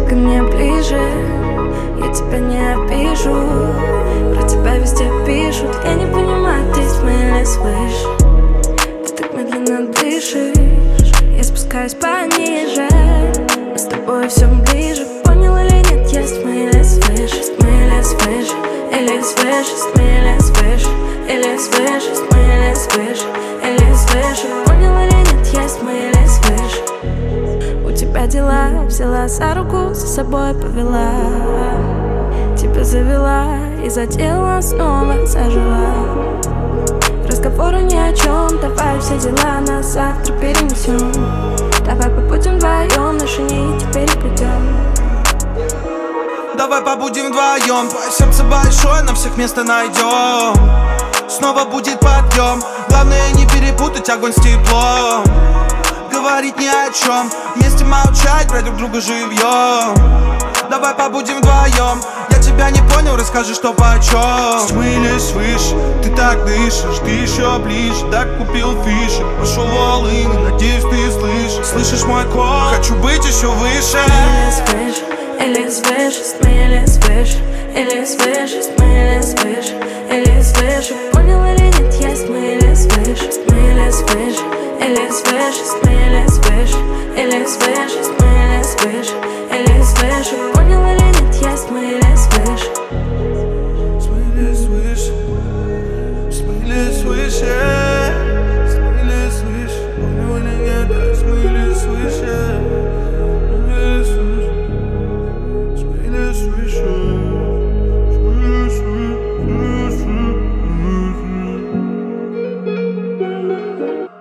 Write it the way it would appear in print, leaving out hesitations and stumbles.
ко мне ближе, я тебя не обижу. Про тебя везде пишут, я не понимаю, ты смыли свыше. Ты так медленно дышишь, я спускаюсь пониже. Мы с тобой все ближе, понял или нет, я смыли свыше. Смыли свыше, или свыше, смыли свыше. Или свыше, смыли свыше. Или свыше, понял или нет, я смыли свыше. У тебя дела, взяла за руку, за собой повела. Тебя завела и задела, снова зажила. Разговоры ни о чем, давай все дела на завтра перенесем. Давай побудем вдвоем, наши нити переплетем. Давай побудем вдвоем, твое сердце большое, на всех место найдем. Снова будет подъем, главное не перепутать огонь с теплом. Говорить ни о чем, вместе молчать, брать друг друга живьем. Давай побудем вдвоем, я тебя не понял, расскажи, что почем. Смылись выше, ты так дышишь, ты еще ближе. Так купил фишек, пошел волыны, надеюсь ты слышишь. Слышишь мой кол, хочу быть еще выше. Или свыше, смыли свыше. Или свыше, смыли свыше. Или свыше, понял или нет, я смыли свыше. Смыли свыше, или свыше, смыли свыше. Или свыше, смыли свыше. Или свыше, понял или нет, я смыли свыше. Смыли свыше, смыли свыше. Смыли свыше, понял или нет, я смыли свыше. Смыли свыше. Смыли свыше.